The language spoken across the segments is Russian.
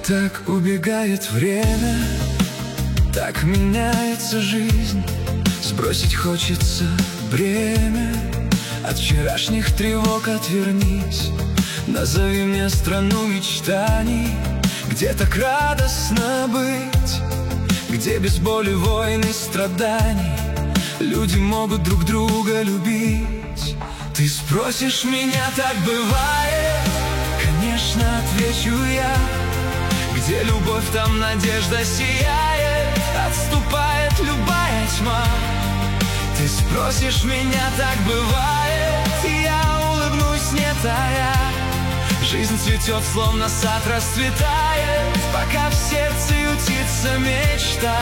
Так убегает время, так меняется жизнь. Сбросить хочется бремя, от вчерашних тревог отвернись. Назови мне страну мечтаний, где так радостно быть, где без боли, войн и страданий люди могут друг друга любить. Ты спросишь меня, так бывает? Конечно, отвечу я. Где любовь, там надежда сияет, отступает любая тьма. Ты спросишь меня, так бывает? Я улыбнусь, не тая. Жизнь цветет, словно сад расцветает, пока в сердце ютится мечта.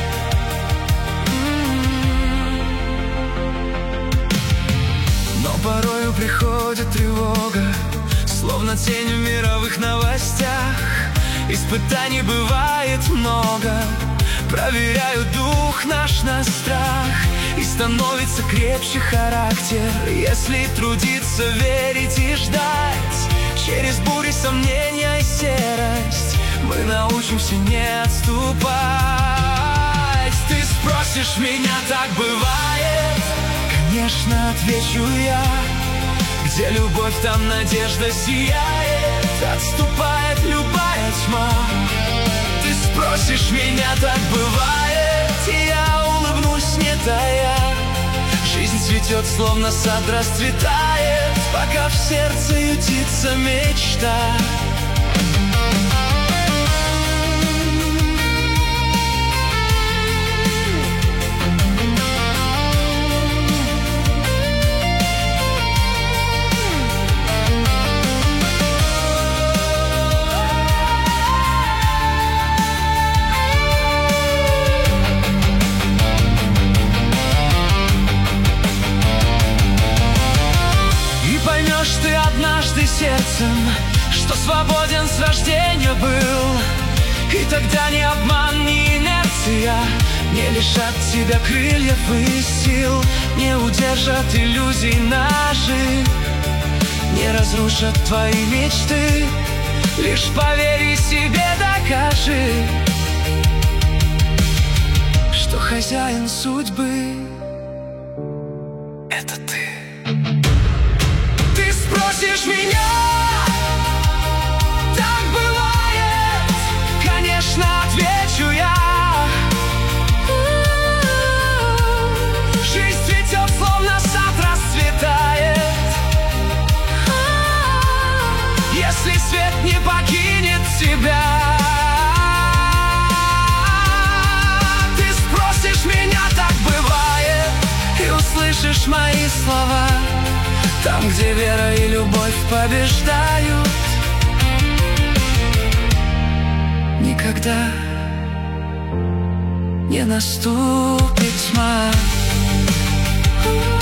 Но порою приходит тревога, словно тень в мировых новостях. Испытаний бывает много, проверяют дух наш на страх. И становится крепче характер, если трудиться, верить и ждать. Через бури, сомнения и серость мы научимся не отступать. Ты спросишь меня, так бывает? Конечно, отвечу я. Где любовь, там надежда сияет, отступает любая тьма. Ты спросишь меня, так бывает? Я улыбнусь, не тая. Жизнь цветет, словно сад расцветает, пока в сердце ютится мечта. Поймешь ты однажды сердцем, что свободен с рождения был. И тогда ни обман, ни инерция не лишат тебя крыльев и сил, не удержат иллюзий наших, не разрушат твои мечты. Лишь поверь и себе докажи, что хозяин судьбы — это ты. Спросишь меня, так бывает? Конечно, отвечу я. Жизнь цветет, словно сад расцветает, если свет не покинет тебя. Ты спросишь меня, так бывает? И услышишь мои слова. Там, где вера и любовь побеждают, никогда не наступит тьма.